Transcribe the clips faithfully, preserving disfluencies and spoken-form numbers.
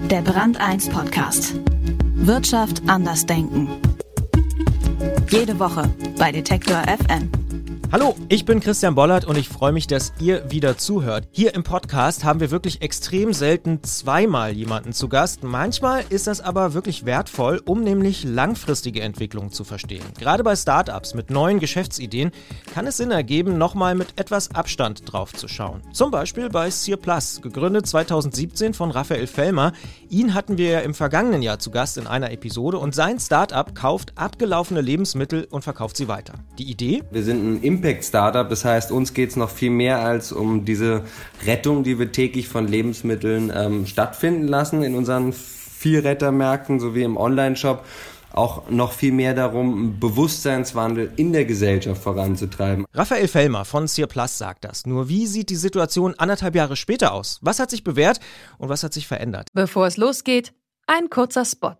Der Brand eins Podcast. Wirtschaft anders denken. Jede Woche bei Detektor F M. Hallo, ich bin Christian Bollert und ich freue mich, dass ihr wieder zuhört. Hier im Podcast haben wir wirklich extrem selten zweimal jemanden zu Gast. Manchmal ist das aber wirklich wertvoll, um nämlich langfristige Entwicklungen zu verstehen. Gerade bei Startups mit neuen Geschäftsideen kann es Sinn ergeben, nochmal mit etwas Abstand drauf zu schauen. Zum Beispiel bei Cirplus, gegründet zweitausendsiebzehn von Raphael Fellmer. Ihn hatten wir ja im vergangenen Jahr zu Gast in einer Episode und sein Startup kauft abgelaufene Lebensmittel und verkauft sie weiter. Die Idee? Wir sind ein Impact-Startup, das heißt, uns geht es noch viel mehr als um diese Rettung, die wir täglich von Lebensmitteln ähm, stattfinden lassen in unseren Vielrettermärkten sowie im Online-Shop. Auch noch viel mehr darum, einen Bewusstseinswandel in der Gesellschaft voranzutreiben. Raphael Fellmer von Cirplus sagt das. Nur wie sieht die Situation anderthalb Jahre später aus? Was hat sich bewährt und was hat sich verändert? Bevor es losgeht, ein kurzer Spot.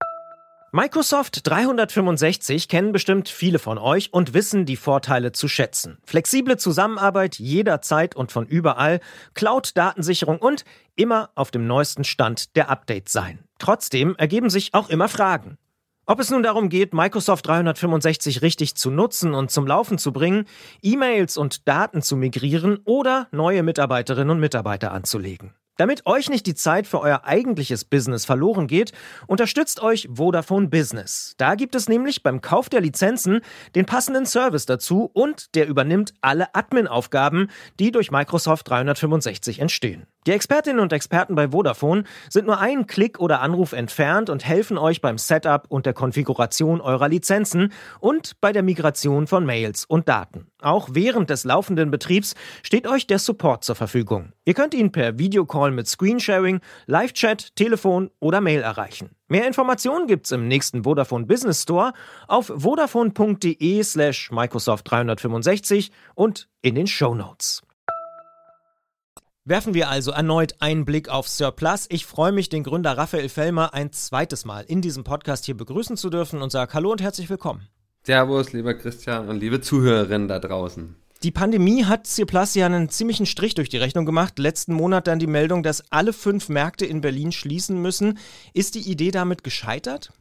Microsoft dreihundertfünfundsechzig kennen bestimmt viele von euch und wissen die Vorteile zu schätzen. Flexible Zusammenarbeit jederzeit und von überall, Cloud-Datensicherung und immer auf dem neuesten Stand der Updates sein. Trotzdem ergeben sich auch immer Fragen. Ob es nun darum geht, Microsoft dreihundertfünfundsechzig richtig zu nutzen und zum Laufen zu bringen, E-Mails und Daten zu migrieren oder neue Mitarbeiterinnen und Mitarbeiter anzulegen. Damit euch nicht die Zeit für euer eigentliches Business verloren geht, unterstützt euch Vodafone Business. Da gibt es nämlich beim Kauf der Lizenzen den passenden Service dazu und der übernimmt alle Admin-Aufgaben, die durch Microsoft dreihundertfünfundsechzig entstehen. Die Expertinnen und Experten bei Vodafone sind nur einen Klick oder Anruf entfernt und helfen euch beim Setup und der Konfiguration eurer Lizenzen und bei der Migration von Mails und Daten. Auch während des laufenden Betriebs steht euch der Support zur Verfügung. Ihr könnt ihn per Videocall mit Screensharing, Live-Chat, Telefon oder Mail erreichen. Mehr Informationen gibt's im nächsten Vodafone Business Store auf vodafone.de slash Microsoft dreihundertfünfundsechzig und in den Shownotes. Werfen wir also erneut einen Blick auf Cirplus. Ich freue mich, den Gründer Raphael Fellmer ein zweites Mal in diesem Podcast hier begrüßen zu dürfen und sage Hallo und herzlich willkommen. Servus, lieber Christian und liebe Zuhörerinnen da draußen. Die Pandemie hat Cirplus ja einen ziemlichen Strich durch die Rechnung gemacht. Letzten Monat dann die Meldung, dass alle fünf Märkte in Berlin schließen müssen. Ist die Idee damit gescheitert?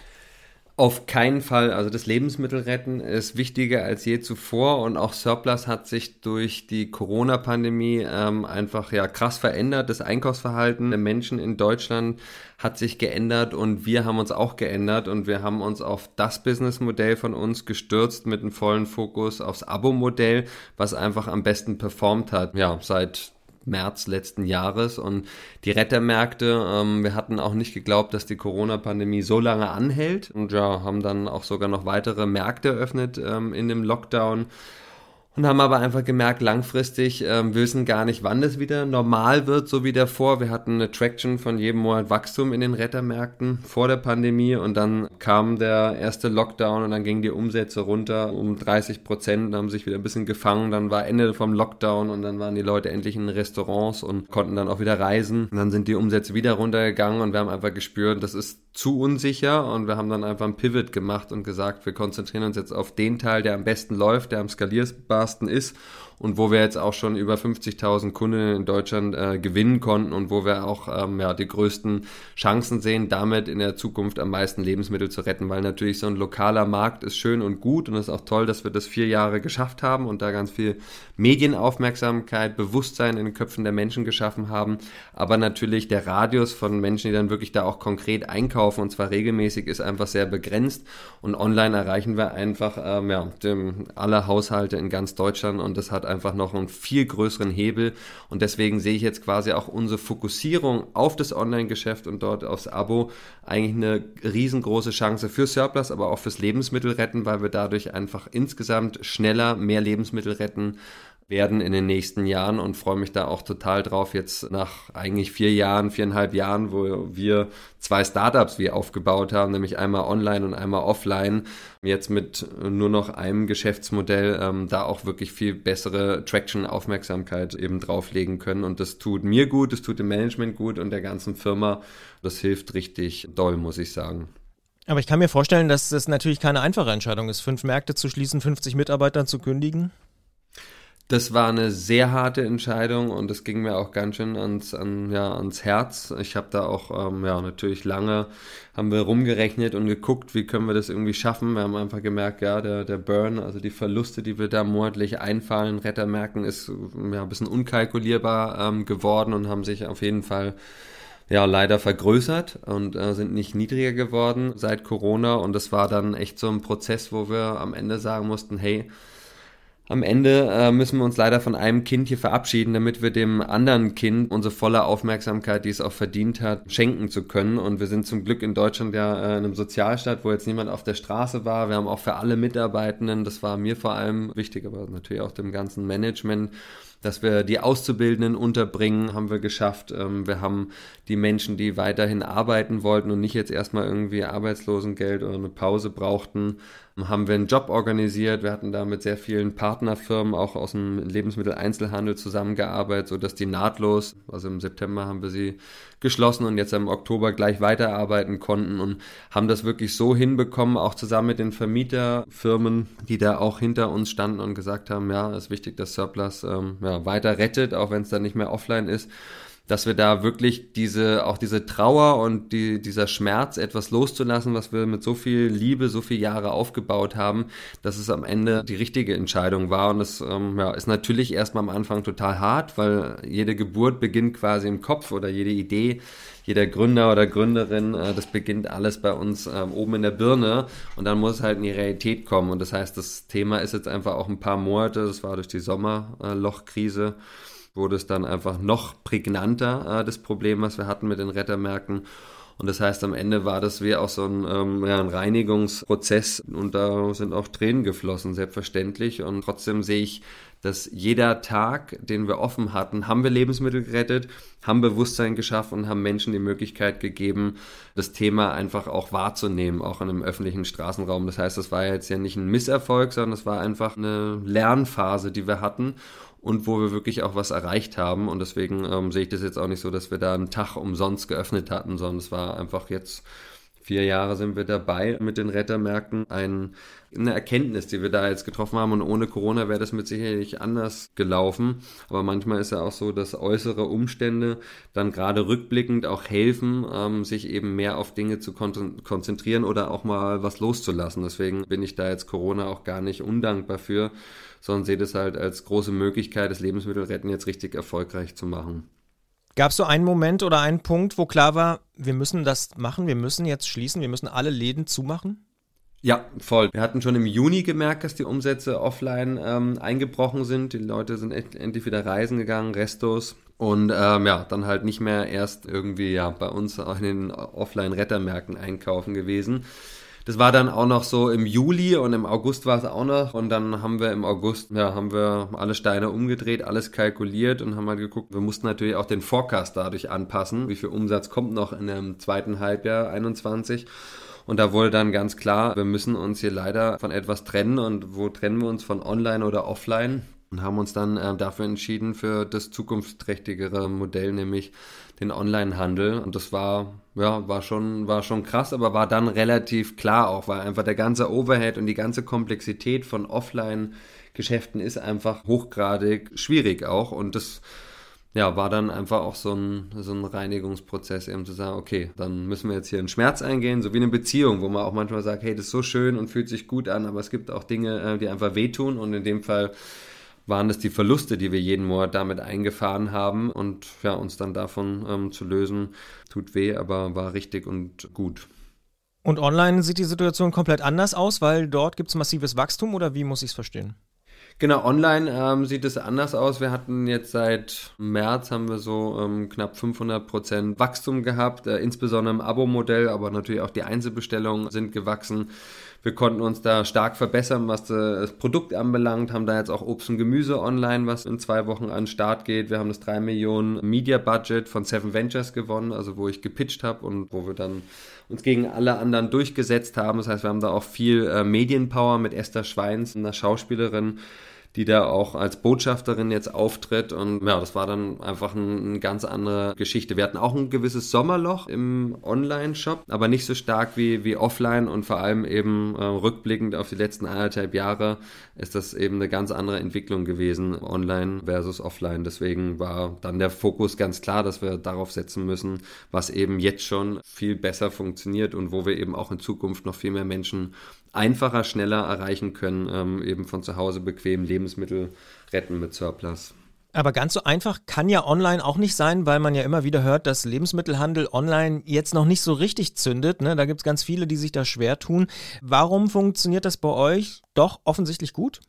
Auf keinen Fall. Also das Lebensmittelretten ist wichtiger als je zuvor und auch Cirplus hat sich durch die Corona-Pandemie ähm, einfach ja krass verändert. Das Einkaufsverhalten der Menschen in Deutschland hat sich geändert und wir haben uns auch geändert und wir haben uns auf das Businessmodell von uns gestürzt mit einem vollen Fokus aufs Abo-Modell, was einfach am besten performt hat. Ja, seit März letzten Jahres und die Rettermärkte, ähm, wir hatten auch nicht geglaubt, dass die Corona-Pandemie so lange anhält und ja, haben dann auch sogar noch weitere Märkte eröffnet ähm, in dem Lockdown und haben aber einfach gemerkt, langfristig ähm, wissen gar nicht, wann das wieder normal wird, so wie davor. Wir hatten eine Traction von jedem Monat Wachstum in den Rettermärkten vor der Pandemie und dann kam der erste Lockdown und dann gingen die Umsätze runter um dreißig Prozent, haben sich wieder ein bisschen gefangen, dann war Ende vom Lockdown und dann waren die Leute endlich in Restaurants und konnten dann auch wieder reisen und dann sind die Umsätze wieder runtergegangen und wir haben einfach gespürt, das ist zu unsicher und wir haben dann einfach einen Pivot gemacht und gesagt, wir konzentrieren uns jetzt auf den Teil, der am besten läuft, der am skalierbarsten ist und wo wir jetzt auch schon über fünfzigtausend Kunden in Deutschland äh, gewinnen konnten und wo wir auch ähm, ja, die größten Chancen sehen, damit in der Zukunft am meisten Lebensmittel zu retten, weil natürlich so ein lokaler Markt ist schön und gut und es ist auch toll, dass wir das vier Jahre geschafft haben und da ganz viel Medienaufmerksamkeit, Bewusstsein in den Köpfen der Menschen geschaffen haben, aber natürlich der Radius von Menschen, die dann wirklich da auch konkret einkaufen und zwar regelmäßig, ist einfach sehr begrenzt und online erreichen wir einfach ähm, ja, dem, alle Haushalte in ganz Deutschland und das hat einfach noch einen viel größeren Hebel und deswegen sehe ich jetzt quasi auch unsere Fokussierung auf das Online-Geschäft und dort aufs Abo eigentlich eine riesengroße Chance für Cirplus, aber auch fürs Lebensmittelretten, weil wir dadurch einfach insgesamt schneller mehr Lebensmittel retten werden in den nächsten Jahren und freue mich da auch total drauf, jetzt nach eigentlich vier Jahren, viereinhalb Jahren, wo wir zwei Startups wie aufgebaut haben, nämlich einmal online und einmal offline, jetzt mit nur noch einem Geschäftsmodell ähm, da auch wirklich viel bessere Traction, Aufmerksamkeit eben drauflegen können und das tut mir gut, das tut dem Management gut und der ganzen Firma, das hilft richtig doll, muss ich sagen. Aber ich kann mir vorstellen, dass das natürlich keine einfache Entscheidung ist, fünf Märkte zu schließen, fünfzig Mitarbeitern zu kündigen. Das war eine sehr harte Entscheidung und das ging mir auch ganz schön ans, an, ja, ans Herz. Ich habe da auch ähm, ja, natürlich lange haben wir rumgerechnet und geguckt, wie können wir das irgendwie schaffen. Wir haben einfach gemerkt, ja, der, der Burn, also die Verluste, die wir da monatlich einfahren in Rettermärkten, ist ja ein bisschen unkalkulierbar ähm, geworden und haben sich auf jeden Fall ja leider vergrößert und äh, sind nicht niedriger geworden seit Corona. Und das war dann echt so ein Prozess, wo wir am Ende sagen mussten, hey, am Ende äh, müssen wir uns leider von einem Kind hier verabschieden, damit wir dem anderen Kind unsere volle Aufmerksamkeit, die es auch verdient hat, schenken zu können. Und wir sind zum Glück in Deutschland ja äh, in einem Sozialstaat, wo jetzt niemand auf der Straße war. Wir haben auch für alle Mitarbeitenden, das war mir vor allem wichtig, aber natürlich auch dem ganzen Management, dass wir die Auszubildenden unterbringen, haben wir geschafft. Wir haben die Menschen, die weiterhin arbeiten wollten und nicht jetzt erstmal irgendwie Arbeitslosengeld oder eine Pause brauchten, haben wir einen Job organisiert. Wir hatten da mit sehr vielen Partnerfirmen auch aus dem Lebensmitteleinzelhandel zusammengearbeitet, sodass die nahtlos, also im September haben wir sie geschlossen und jetzt im Oktober gleich weiterarbeiten konnten und haben das wirklich so hinbekommen, auch zusammen mit den Vermieterfirmen, die da auch hinter uns standen und gesagt haben, ja, es ist wichtig, dass Surplus ähm, ja, weiter rettet, auch wenn es dann nicht mehr offline ist, dass wir da wirklich diese, auch diese Trauer und die, dieser Schmerz etwas loszulassen, was wir mit so viel Liebe, so viele Jahre aufgebaut haben, dass es am Ende die richtige Entscheidung war. Und das ähm, ja, ist natürlich erstmal am Anfang total hart, weil jede Geburt beginnt quasi im Kopf oder jede Idee, jeder Gründer oder Gründerin, äh, das beginnt alles bei uns äh, oben in der Birne und dann muss es halt in die Realität kommen. Und das heißt, das Thema ist jetzt einfach auch ein paar Monate, das war durch die Sommerlochkrise, wurde es dann einfach noch prägnanter, äh, das Problem, was wir hatten mit den Rettermärkten. Und das heißt, am Ende war das wie auch so ein, ähm, ja, ein Reinigungsprozess und da sind auch Tränen geflossen, selbstverständlich. Und trotzdem sehe ich, dass jeder Tag, den wir offen hatten, haben wir Lebensmittel gerettet, haben Bewusstsein geschaffen und haben Menschen die Möglichkeit gegeben, das Thema einfach auch wahrzunehmen, auch in einem öffentlichen Straßenraum. Das heißt, das war jetzt ja nicht ein Misserfolg, sondern es war einfach eine Lernphase, die wir hatten und wo wir wirklich auch was erreicht haben. Und deswegen ähm, sehe ich das jetzt auch nicht so, dass wir da einen Tag umsonst geöffnet hatten, sondern es war einfach jetzt, vier Jahre sind wir dabei mit den Rettermärkten, ein, eine Erkenntnis, die wir da jetzt getroffen haben. Und ohne Corona wäre das mit Sicherheit anders gelaufen. Aber manchmal ist ja auch so, dass äußere Umstände dann gerade rückblickend auch helfen, ähm, sich eben mehr auf Dinge zu kon- konzentrieren oder auch mal was loszulassen. Deswegen bin ich da jetzt Corona auch gar nicht undankbar für, sondern sehe das halt als große Möglichkeit, das Lebensmittelretten jetzt richtig erfolgreich zu machen. Gab es so einen Moment oder einen Punkt, wo klar war, wir müssen das machen, wir müssen jetzt schließen, wir müssen alle Läden zumachen? Ja, voll. Wir hatten schon im Juni gemerkt, dass die Umsätze offline ähm, eingebrochen sind. Die Leute sind echt, endlich wieder reisen gegangen, Restos. Und ähm, ja, dann halt nicht mehr erst irgendwie ja bei uns in den Offline-Rettermärkten einkaufen gewesen. Das war dann auch noch so im Juli und im August war es auch noch und dann haben wir im August, ja, haben wir alle Steine umgedreht, alles kalkuliert und haben halt geguckt, wir mussten natürlich auch den Forecast dadurch anpassen, wie viel Umsatz kommt noch in dem zweiten Halbjahr einundzwanzig und da wurde dann ganz klar, wir müssen uns hier leider von etwas trennen und wo trennen wir uns, von online oder offline? Und haben uns dann äh, dafür entschieden für das zukunftsträchtigere Modell, nämlich den Onlinehandel. Und das war, ja, war schon, war schon krass, aber war dann relativ klar auch, weil einfach der ganze Overhead und die ganze Komplexität von Offline-Geschäften ist einfach hochgradig schwierig auch. Und das, ja, war dann einfach auch so ein, so ein Reinigungsprozess, eben zu sagen, okay, dann müssen wir jetzt hier einen Schmerz eingehen, so wie eine Beziehung, wo man auch manchmal sagt, hey, das ist so schön und fühlt sich gut an, aber es gibt auch Dinge, die einfach wehtun und in dem Fall waren das die Verluste, die wir jeden Monat damit eingefahren haben und ja, uns dann davon ähm, zu lösen, tut weh, aber war richtig und gut. Und online sieht die Situation komplett anders aus, weil dort gibt es massives Wachstum oder wie muss ich es verstehen? Genau, online ähm, sieht es anders aus. Wir hatten jetzt seit März haben wir so ähm, knapp fünfhundert Prozent Wachstum gehabt, äh, insbesondere im Abo-Modell, aber natürlich auch die Einzelbestellungen sind gewachsen. Wir konnten uns da stark verbessern, was das Produkt anbelangt, haben da jetzt auch Obst und Gemüse online, was in zwei Wochen an den Start geht. Wir haben das drei Millionen Media Budget von Seven Ventures gewonnen, also wo ich gepitcht habe und wo wir dann uns gegen alle anderen durchgesetzt haben. Das heißt, wir haben da auch viel äh, Medienpower mit Esther Schweins, einer Schauspielerin, die da auch als Botschafterin jetzt auftritt und ja, das war dann einfach ein, eine ganz andere Geschichte. Wir hatten auch ein gewisses Sommerloch im Online-Shop, aber nicht so stark wie, wie offline und vor allem eben äh, rückblickend auf die letzten anderthalb Jahre ist das eben eine ganz andere Entwicklung gewesen, online versus offline. Deswegen war dann der Fokus ganz klar, dass wir darauf setzen müssen, was eben jetzt schon viel besser funktioniert und wo wir eben auch in Zukunft noch viel mehr Menschen einfacher, schneller erreichen können, ähm, eben von zu Hause bequem Lebensmittel retten mit Surplus. Aber ganz so einfach kann ja online auch nicht sein, weil man ja immer wieder hört, dass Lebensmittelhandel online jetzt noch nicht so richtig zündet. Ne? Da gibt es ganz viele, die sich da schwer tun. Warum funktioniert das bei euch doch offensichtlich gut?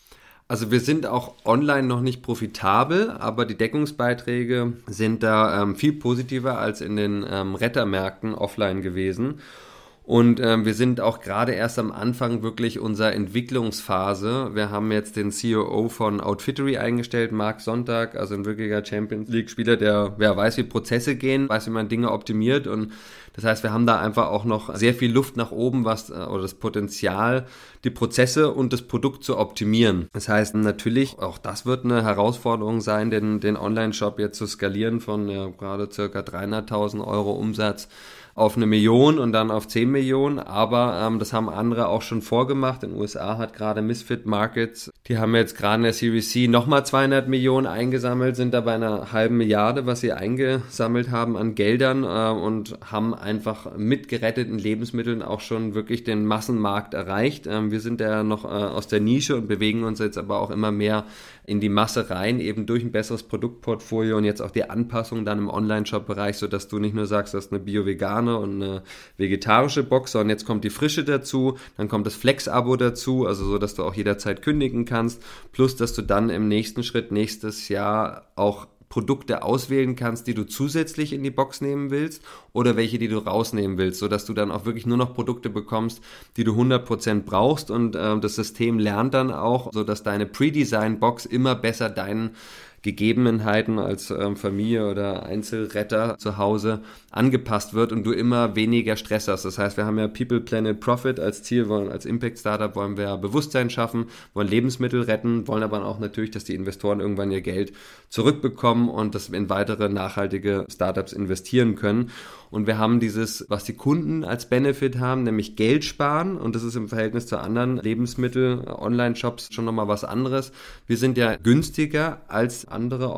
Also wir sind auch online noch nicht profitabel, aber die Deckungsbeiträge sind da ähm, viel positiver als in den ähm, Rettermärkten offline gewesen. Und ähm, wir sind auch gerade erst am Anfang wirklich unserer Entwicklungsphase. Wir haben jetzt den C O O von Outfittery eingestellt, Marc Sonntag, also ein wirklicher Champions League-Spieler, der ja, weiß, wie Prozesse gehen, weiß, wie man Dinge optimiert. Und das heißt, wir haben da einfach auch noch sehr viel Luft nach oben, was oder das Potenzial, die Prozesse und das Produkt zu optimieren. Das heißt natürlich, auch das wird eine Herausforderung sein, den, den Online-Shop jetzt zu skalieren von ja, gerade ca. dreihunderttausend Euro Umsatz auf eine Million und dann auf zehn Millionen, aber ähm, das haben andere auch schon vorgemacht. In den U S A hat gerade Misfit Markets, die haben jetzt gerade in der Series C nochmal zweihundert Millionen eingesammelt, sind da bei einer halben Milliarde, was sie eingesammelt haben an Geldern äh, und haben einfach mit geretteten Lebensmitteln auch schon wirklich den Massenmarkt erreicht. Ähm, wir sind ja noch äh, aus der Nische und bewegen uns jetzt aber auch immer mehr in die Masse rein, eben durch ein besseres Produktportfolio und jetzt auch die Anpassung dann im Online-Shop-Bereich, sodass du nicht nur sagst, das ist eine bio-vegane und eine vegetarische Box, sondern jetzt kommt die Frische dazu, dann kommt das Flex-Abo dazu, also so, dass du auch jederzeit kündigen kannst, plus dass du dann im nächsten Schritt nächstes Jahr auch Produkte auswählen kannst, die du zusätzlich in die Box nehmen willst oder welche, die du rausnehmen willst, sodass du dann auch wirklich nur noch Produkte bekommst, die du hundert Prozent brauchst und äh, das System lernt dann auch, sodass deine Pre-Design-Box immer besser deinen Gegebenheiten als ähm, Familie oder Einzelretter zu Hause angepasst wird und du immer weniger Stress hast. Das heißt, wir haben ja People, Planet, Profit als Ziel, wollen als Impact-Startup wollen wir Bewusstsein schaffen, wollen Lebensmittel retten, wollen aber auch natürlich, dass die Investoren irgendwann ihr Geld zurückbekommen und das in weitere nachhaltige Startups investieren können. Und wir haben dieses, was die Kunden als Benefit haben, nämlich Geld sparen. Und das ist im Verhältnis zu anderen Lebensmittel-Online-Shops schon nochmal was anderes. Wir sind ja günstiger als andere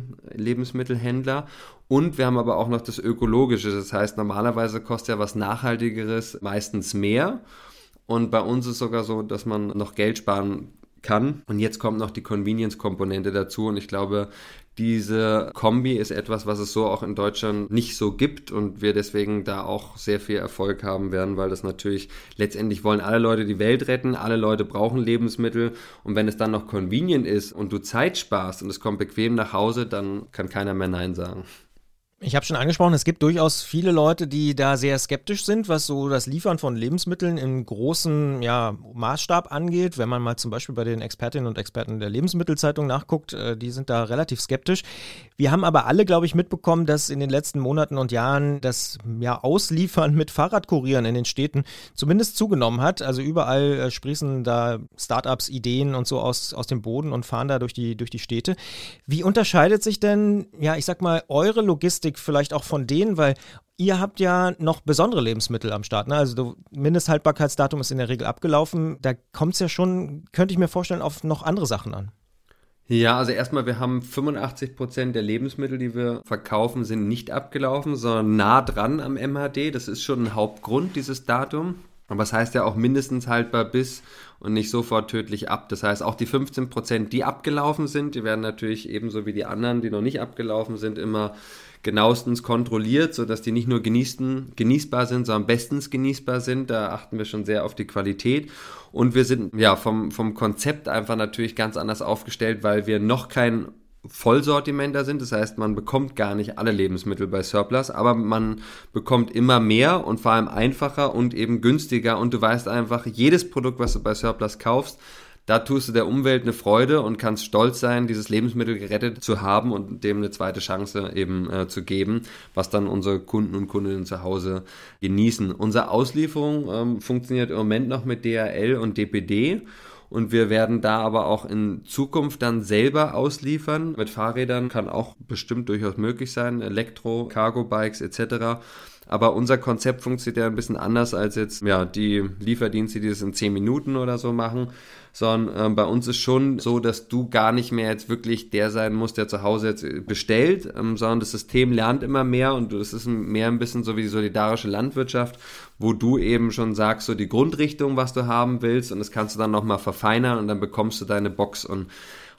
Online-Lebensmittelhändler. Und wir haben aber auch noch das Ökologische. Das heißt, normalerweise kostet ja was Nachhaltigeres meistens mehr. Und bei uns ist sogar so, dass man noch Geld sparen kann. Und jetzt kommt noch die Convenience-Komponente dazu. Und ich glaube, diese Kombi ist etwas, was es so auch in Deutschland nicht so gibt und wir deswegen da auch sehr viel Erfolg haben werden, weil das natürlich letztendlich wollen alle Leute die Welt retten, alle Leute brauchen Lebensmittel und wenn es dann noch convenient ist und du Zeit sparst und es kommt bequem nach Hause, dann kann keiner mehr Nein sagen. Ich habe schon angesprochen, es gibt durchaus viele Leute, die da sehr skeptisch sind, was so das Liefern von Lebensmitteln im großen ja, Maßstab angeht. Wenn man mal zum Beispiel bei den Expertinnen und Experten der Lebensmittelzeitung nachguckt, äh, die sind da relativ skeptisch. Wir haben aber alle, glaube ich, mitbekommen, dass in den letzten Monaten und Jahren das ja, Ausliefern mit Fahrradkurieren in den Städten zumindest zugenommen hat. Also überall äh, sprießen da Startups, Ideen und so aus, aus dem Boden und fahren da durch die, durch die Städte. Wie unterscheidet sich denn, ja, ich sag mal, eure Logistik vielleicht auch von denen, weil ihr habt ja noch besondere Lebensmittel am Start, ne? Also Mindesthaltbarkeitsdatum ist in der Regel abgelaufen, da kommt es ja schon, könnte ich mir vorstellen, auf noch andere Sachen an. Ja, also erstmal, wir haben fünfundachtzig Prozent der Lebensmittel, die wir verkaufen, sind nicht abgelaufen, sondern nah dran am M H D, das ist schon ein Hauptgrund, dieses Datum. Aber es heißt ja auch mindestens haltbar bis und nicht sofort tödlich ab. Das heißt, auch die fünfzehn Prozent, die abgelaufen sind, die werden natürlich ebenso wie die anderen, die noch nicht abgelaufen sind, immer genauestens kontrolliert, sodass die nicht nur genießen, genießbar sind, sondern bestens genießbar sind. Da achten wir schon sehr auf die Qualität. Und wir sind ja vom, vom Konzept einfach natürlich ganz anders aufgestellt, weil wir noch kein Vollsortimenter sind, das heißt, man bekommt gar nicht alle Lebensmittel bei Surplus, aber man bekommt immer mehr und vor allem einfacher und eben günstiger und du weißt einfach, jedes Produkt, was du bei Surplus kaufst, da tust du der Umwelt eine Freude und kannst stolz sein, dieses Lebensmittel gerettet zu haben und dem eine zweite Chance eben äh, zu geben, was dann unsere Kunden und Kundinnen zu Hause genießen. Unsere Auslieferung ähm, funktioniert im Moment noch mit D H L und D P D. Und wir werden da aber auch in Zukunft dann selber ausliefern. Mit Fahrrädern kann auch bestimmt durchaus möglich sein, Elektro, Cargo-Bikes et cetera. Aber unser Konzept funktioniert ja ein bisschen anders als jetzt ja die Lieferdienste, die das in zehn Minuten oder so machen, sondern äh, bei uns ist schon so, dass du gar nicht mehr jetzt wirklich der sein musst, der zu Hause jetzt bestellt, ähm, sondern das System lernt immer mehr und es ist mehr ein bisschen so wie die solidarische Landwirtschaft, wo du eben schon sagst, so die Grundrichtung, was du haben willst, und das kannst du dann nochmal verfeinern und dann bekommst du deine Box. Und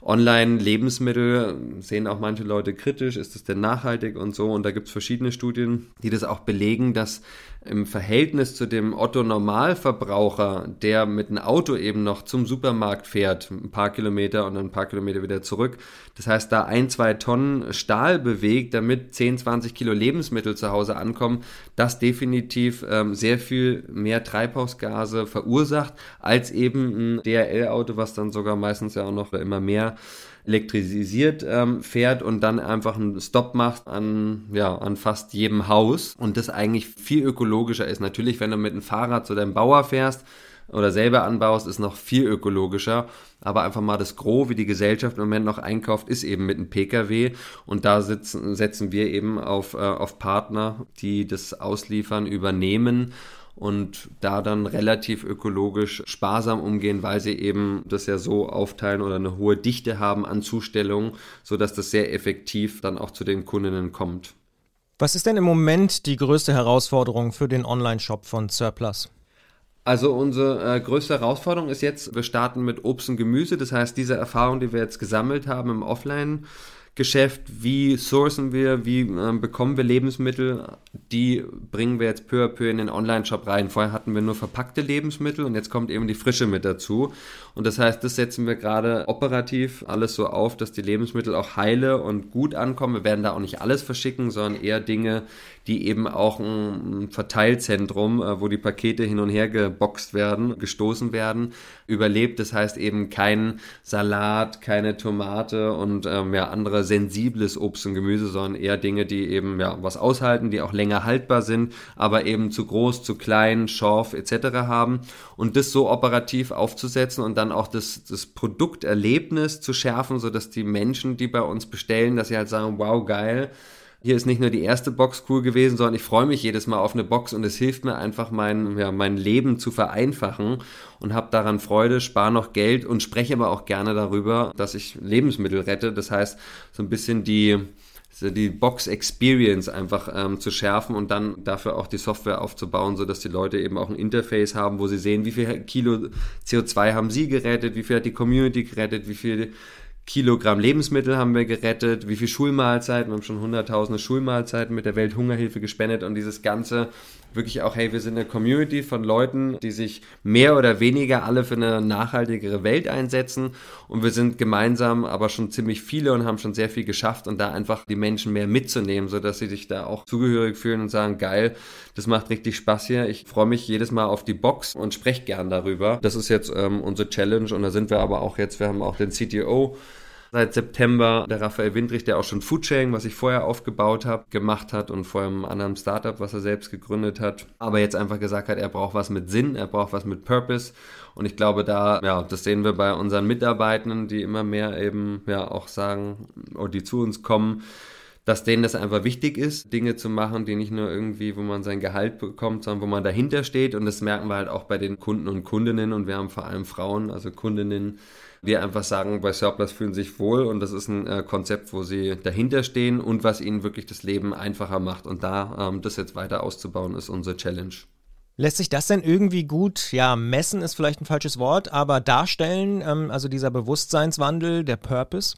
Online-Lebensmittel sehen auch manche Leute kritisch, ist das denn nachhaltig und so, und da gibt es verschiedene Studien, die das auch belegen, dass im Verhältnis zu dem Otto-Normalverbraucher, der mit einem Auto eben noch zum Supermarkt fährt, ein paar Kilometer und dann ein paar Kilometer wieder zurück, das heißt, da ein, zwei Tonnen Stahl bewegt, damit zehn, zwanzig Kilo Lebensmittel zu Hause ankommen, das definitiv ähm, sehr viel mehr Treibhausgase verursacht, als eben ein D H L-Auto, was dann sogar meistens ja auch noch immer mehr elektrisiert ähm, fährt und dann einfach einen Stopp macht an, ja, an fast jedem Haus und das eigentlich viel ökologischer ist. Natürlich, wenn du mit dem Fahrrad zu deinem Bauer fährst oder selber anbaust, ist noch viel ökologischer, aber einfach mal das Gros, wie die Gesellschaft im Moment noch einkauft, ist eben mit einem Pkw, und da sitzen, setzen wir eben auf, äh, auf Partner, die das Ausliefern übernehmen und da dann relativ ökologisch sparsam umgehen, weil sie eben das ja so aufteilen oder eine hohe Dichte haben an Zustellungen, sodass das sehr effektiv dann auch zu den Kundinnen kommt. Was ist denn im Moment die größte Herausforderung für den Online-Shop von Surplus? Also unsere äh, größte Herausforderung ist jetzt, wir starten mit Obst und Gemüse, das heißt, diese Erfahrung, die wir jetzt gesammelt haben im Offline- Geschäft, wie sourcen wir, wie äh, bekommen wir Lebensmittel, die bringen wir jetzt peu à peu in den Online-Shop rein. Vorher hatten wir nur verpackte Lebensmittel und jetzt kommt eben die Frische mit dazu. Und das heißt, das setzen wir gerade operativ alles so auf, dass die Lebensmittel auch heile und gut ankommen. Wir werden da auch nicht alles verschicken, sondern eher Dinge, die eben auch ein Verteilzentrum, äh, wo die Pakete hin und her geboxt werden, gestoßen werden, überlebt. Das heißt eben kein Salat, keine Tomate und ähm, ja, andere sensibles Obst und Gemüse, sondern eher Dinge, die eben ja was aushalten, die auch länger haltbar sind, aber eben zu groß, zu klein, Schorf et cetera haben, und das so operativ aufzusetzen und dann auch das, das Produkterlebnis zu schärfen, sodass die Menschen, die bei uns bestellen, dass sie halt sagen, wow, geil, hier ist nicht nur die erste Box cool gewesen, sondern ich freue mich jedes Mal auf eine Box und es hilft mir einfach, mein, ja, mein Leben zu vereinfachen und habe daran Freude, spare noch Geld und spreche aber auch gerne darüber, dass ich Lebensmittel rette. Das heißt, so ein bisschen die, die Box-Experience einfach ähm, zu schärfen und dann dafür auch die Software aufzubauen, sodass die Leute eben auch ein Interface haben, wo sie sehen, wie viel Kilo C O zwei haben sie gerettet, wie viel hat die Community gerettet, wie viel Kilogramm Lebensmittel haben wir gerettet, wie viel Schulmahlzeiten, wir haben schon hunderttausende Schulmahlzeiten mit der Welthungerhilfe gespendet, und dieses Ganze wirklich auch, hey, wir sind eine Community von Leuten, die sich mehr oder weniger alle für eine nachhaltigere Welt einsetzen, und wir sind gemeinsam aber schon ziemlich viele und haben schon sehr viel geschafft, und da einfach die Menschen mehr mitzunehmen, sodass sie sich da auch zugehörig fühlen und sagen, geil, das macht richtig Spaß hier, ich freue mich jedes Mal auf die Box und spreche gern darüber. Das ist jetzt ähm, unsere Challenge, und da sind wir aber auch jetzt, wir haben auch den C T O seit September, der Raphael Windrich, der auch schon Foodsharing, was ich vorher aufgebaut habe, gemacht hat, und vorher einem anderen Startup, was er selbst gegründet hat, aber jetzt einfach gesagt hat, er braucht was mit Sinn, er braucht was mit Purpose, und ich glaube, da, ja, das sehen wir bei unseren Mitarbeitenden, die immer mehr eben, ja, auch sagen, oder die zu uns kommen, dass denen das einfach wichtig ist, Dinge zu machen, die nicht nur irgendwie, wo man sein Gehalt bekommt, sondern wo man dahinter steht, und das merken wir halt auch bei den Kunden und Kundinnen, und wir haben vor allem Frauen, also Kundinnen, die einfach sagen, bei Surplus fühlen sich wohl, und das ist ein äh, Konzept, wo sie dahinter stehen und was ihnen wirklich das Leben einfacher macht, und da ähm, das jetzt weiter auszubauen, ist unsere Challenge. Lässt sich das denn irgendwie gut, ja, messen ist vielleicht ein falsches Wort, aber darstellen, ähm, also dieser Bewusstseinswandel, der Purpose?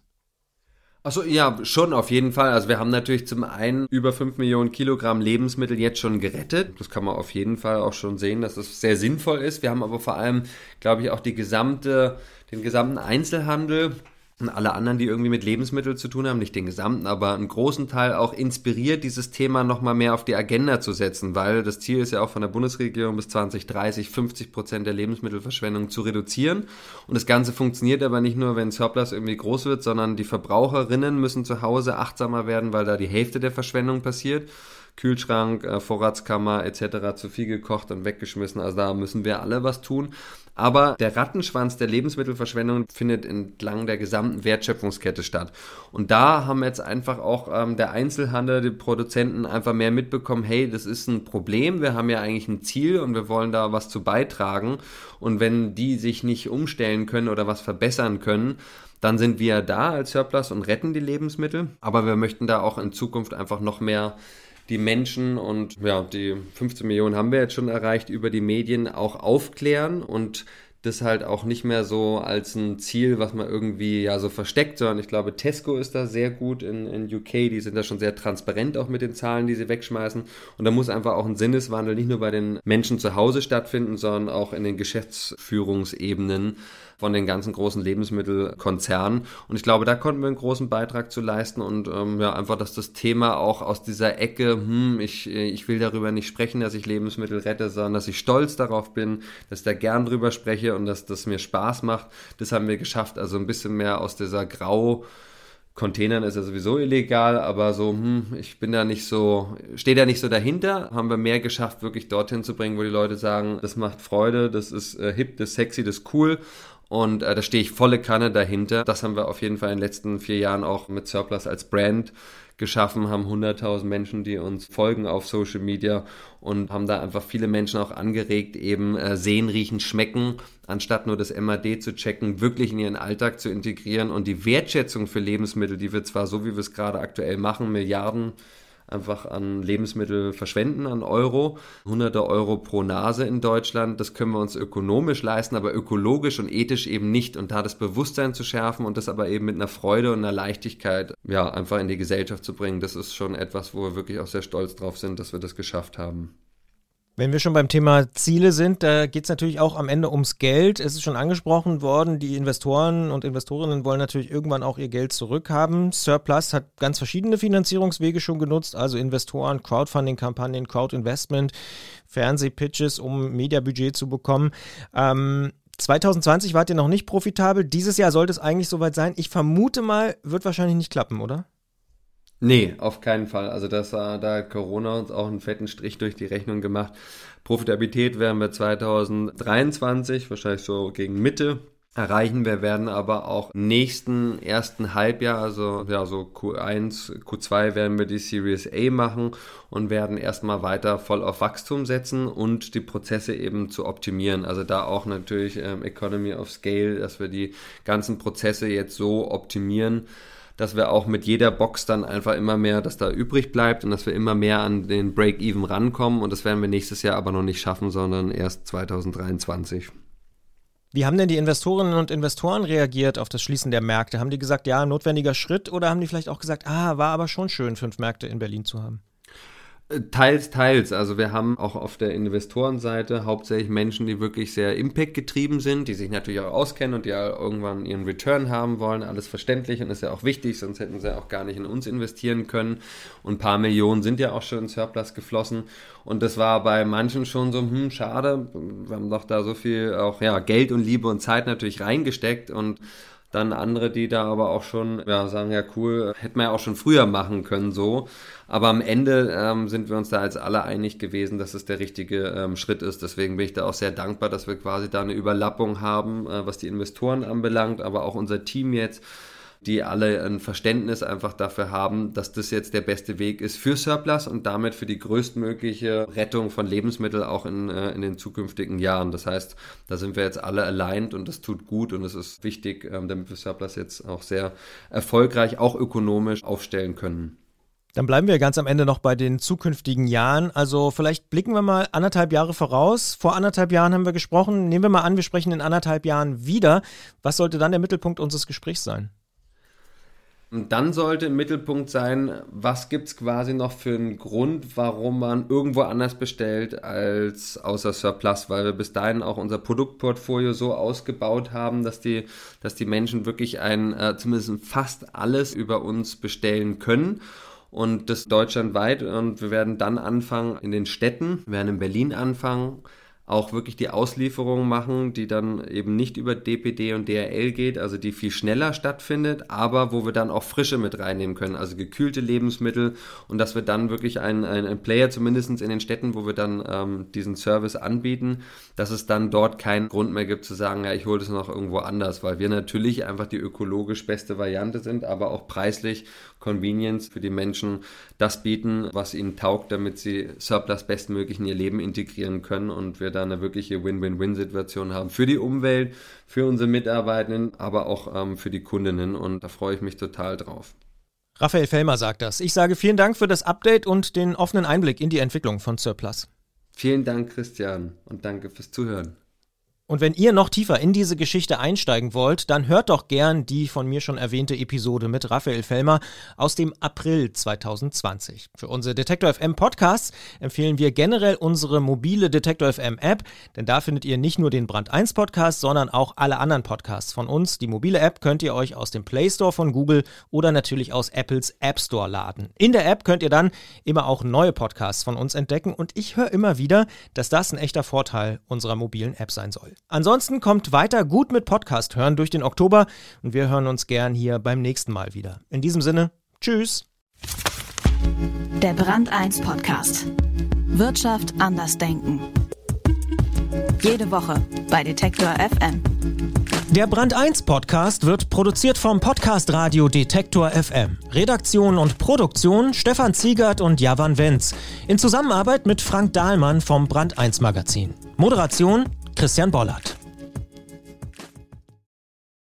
Achso, ja, schon auf jeden Fall. Also wir haben natürlich zum einen über fünf Millionen Kilogramm Lebensmittel jetzt schon gerettet. Das kann man auf jeden Fall auch schon sehen, dass das sehr sinnvoll ist. Wir haben aber vor allem, glaube ich, auch die gesamte, den gesamten Einzelhandel und alle anderen, die irgendwie mit Lebensmitteln zu tun haben, nicht den gesamten, aber einen großen Teil auch inspiriert, dieses Thema nochmal mehr auf die Agenda zu setzen, weil das Ziel ist ja auch von der Bundesregierung bis zwanzig dreißig fünfzig Prozent der Lebensmittelverschwendung zu reduzieren. Und das Ganze funktioniert aber nicht nur, wenn Surplus irgendwie groß wird, sondern die Verbraucherinnen müssen zu Hause achtsamer werden, weil da die Hälfte der Verschwendung passiert. Kühlschrank, Vorratskammer et cetera zu viel gekocht und weggeschmissen. Also da müssen wir alle was tun. Aber der Rattenschwanz der Lebensmittelverschwendung findet entlang der gesamten Wertschöpfungskette statt. Und da haben jetzt einfach auch ähm, der Einzelhandel, die Produzenten einfach mehr mitbekommen, hey, das ist ein Problem, wir haben ja eigentlich ein Ziel und wir wollen da was zu beitragen. Und wenn die sich nicht umstellen können oder was verbessern können, dann sind wir da als Surplus und retten die Lebensmittel. Aber wir möchten da auch in Zukunft einfach noch mehr die Menschen und ja, die fünfzehn Millionen haben wir jetzt schon erreicht, über die Medien auch aufklären und das halt auch nicht mehr so als ein Ziel, was man irgendwie ja so versteckt, sondern ich glaube, Tesco ist da sehr gut in, in U K, die sind da schon sehr transparent auch mit den Zahlen, die sie wegschmeißen und da muss einfach auch ein Sinneswandel nicht nur bei den Menschen zu Hause stattfinden, sondern auch in den Geschäftsführungsebenen von den ganzen großen Lebensmittelkonzernen und ich glaube, da konnten wir einen großen Beitrag zu leisten und ähm, ja, einfach, dass das Thema auch aus dieser Ecke, hm, ich, ich will darüber nicht sprechen, dass ich Lebensmittel rette, sondern dass ich stolz darauf bin, dass ich da gern drüber spreche und dass das mir Spaß macht, das haben wir geschafft, also ein bisschen mehr aus dieser Grau Containern ist ja sowieso illegal, aber so, hm, ich bin da nicht so, stehe da nicht so dahinter, haben wir mehr geschafft, wirklich dorthin zu bringen, wo die Leute sagen, das macht Freude, das ist äh, hip, das ist sexy, das ist cool und äh, da stehe ich volle Kanne dahinter. Das haben wir auf jeden Fall in den letzten vier Jahren auch mit Surplus als Brand geschaffen, haben hunderttausend Menschen, die uns folgen auf Social Media und haben da einfach viele Menschen auch angeregt, eben äh, sehen, riechen, schmecken, anstatt nur das M A D zu checken, wirklich in ihren Alltag zu integrieren und die Wertschätzung für Lebensmittel, die wir zwar so, wie wir es gerade aktuell machen, Milliarden einfach an Lebensmittel verschwenden, an Euro, hunderte Euro pro Nase in Deutschland, das können wir uns ökonomisch leisten, aber ökologisch und ethisch eben nicht und da das Bewusstsein zu schärfen und das aber eben mit einer Freude und einer Leichtigkeit, ja, einfach in die Gesellschaft zu bringen, das ist schon etwas, wo wir wirklich auch sehr stolz drauf sind, dass wir das geschafft haben. Wenn wir schon beim Thema Ziele sind, da geht es natürlich auch am Ende ums Geld. Es ist schon angesprochen worden, die Investoren und Investorinnen wollen natürlich irgendwann auch ihr Geld zurückhaben. Surplus hat ganz verschiedene Finanzierungswege schon genutzt, also Investoren, Crowdfunding-Kampagnen, Crowdinvestment, Fernsehpitches, um Mediabudget zu bekommen. Ähm, zwanzig zwanzig wart ihr noch nicht profitabel. Dieses Jahr sollte es eigentlich soweit sein. Ich vermute mal, wird wahrscheinlich nicht klappen, oder? Nee, auf keinen Fall. Also das war da hat Corona uns auch einen fetten Strich durch die Rechnung gemacht. Profitabilität werden wir zwanzig dreiundzwanzig, wahrscheinlich so gegen Mitte, erreichen. Wir werden aber auch nächsten ersten Halbjahr, also ja so Q eins, Q zwei werden wir die Series A machen und werden erstmal weiter voll auf Wachstum setzen und die Prozesse eben zu optimieren. Also da auch natürlich ähm, Economy of Scale, dass wir die ganzen Prozesse jetzt so optimieren, dass wir auch mit jeder Box dann einfach immer mehr, dass da übrig bleibt und dass wir immer mehr an den Break-Even rankommen und das werden wir nächstes Jahr aber noch nicht schaffen, sondern erst zwanzig dreiundzwanzig. Wie haben denn die Investorinnen und Investoren reagiert auf das Schließen der Märkte? Haben die gesagt, ja, notwendiger Schritt oder haben die vielleicht auch gesagt, ah, war aber schon schön, fünf Märkte in Berlin zu haben? Teils, teils. Also wir haben auch auf der Investorenseite hauptsächlich Menschen, die wirklich sehr Impact-getrieben sind, die sich natürlich auch auskennen und die ja irgendwann ihren Return haben wollen. Alles verständlich und ist ja auch wichtig, sonst hätten sie auch gar nicht in uns investieren können. Und ein paar Millionen sind ja auch schon in Surplus geflossen. Und das war bei manchen schon so, hm, schade, wir haben doch da so viel auch ja Geld und Liebe und Zeit natürlich reingesteckt und dann andere, die da aber auch schon ja, sagen, ja cool, hätten wir ja auch schon früher machen können so. Aber am Ende ähm, sind wir uns da als alle einig gewesen, dass es der richtige ähm, Schritt ist. Deswegen bin ich da auch sehr dankbar, dass wir quasi da eine Überlappung haben, äh, was die Investoren anbelangt, aber auch unser Team jetzt, die alle ein Verständnis einfach dafür haben, dass das jetzt der beste Weg ist für Surplus und damit für die größtmögliche Rettung von Lebensmitteln auch in, äh, in den zukünftigen Jahren. Das heißt, da sind wir jetzt alle aligned und das tut gut und es ist wichtig, ähm, damit wir Surplus jetzt auch sehr erfolgreich, auch ökonomisch aufstellen können. Dann bleiben wir ganz am Ende noch bei den zukünftigen Jahren. Also vielleicht blicken wir mal anderthalb Jahre voraus. Vor anderthalb Jahren haben wir gesprochen. Nehmen wir mal an, wir sprechen in anderthalb Jahren wieder. Was sollte dann der Mittelpunkt unseres Gesprächs sein? Und dann sollte im Mittelpunkt sein, was gibt es quasi noch für einen Grund, warum man irgendwo anders bestellt als außer Surplus, weil wir bis dahin auch unser Produktportfolio so ausgebaut haben, dass die, dass die Menschen wirklich ein, äh, zumindest fast alles über uns bestellen können. Und das deutschlandweit und wir werden dann anfangen in den Städten, wir werden in Berlin anfangen, auch wirklich die Auslieferung machen, die dann eben nicht über D P D und D H L geht, also die viel schneller stattfindet, aber wo wir dann auch Frische mit reinnehmen können, also gekühlte Lebensmittel, und dass wir dann wirklich einen, einen Player, zumindest in den Städten, wo wir dann ähm, diesen Service anbieten, dass es dann dort keinen Grund mehr gibt zu sagen, ja, ich hole das noch irgendwo anders, weil wir natürlich einfach die ökologisch beste Variante sind, aber auch preislich Convenience für die Menschen das bieten, was ihnen taugt, damit sie Surplus bestmöglich in ihr Leben integrieren können und wir da eine wirkliche Win-Win-Win-Situation haben für die Umwelt, für unsere Mitarbeitenden, aber auch ähm, für die Kundinnen, und da freue ich mich total drauf. Raphael Fellmer sagt das. Ich sage vielen Dank für das Update und den offenen Einblick in die Entwicklung von Surplus. Vielen Dank, Christian, und danke fürs Zuhören. Und wenn ihr noch tiefer in diese Geschichte einsteigen wollt, dann hört doch gern die von mir schon erwähnte Episode mit Raphael Fellmer aus dem April zwanzig zwanzig. Für unsere Detektor F M Podcasts empfehlen wir generell unsere mobile Detektor F M App, denn da findet ihr nicht nur den Brand eins Podcast, sondern auch alle anderen Podcasts von uns. Die mobile App könnt ihr euch aus dem Play Store von Google oder natürlich aus Apples App Store laden. In der App könnt ihr dann immer auch neue Podcasts von uns entdecken, und ich höre immer wieder, dass das ein echter Vorteil unserer mobilen App sein soll. Ansonsten kommt weiter gut mit Podcast hören durch den Oktober, und wir hören uns gern hier beim nächsten Mal wieder. In diesem Sinne, tschüss. Der Brand eins Podcast. Wirtschaft anders denken. Jede Woche bei Detektor F M. Der Brand eins Podcast wird produziert vom Podcast Radio Detektor F M. Redaktion und Produktion Stefan Ziegert und Javan Wenz. In Zusammenarbeit mit Frank Dahlmann vom Brand eins Magazin. Moderation Christian Bollert.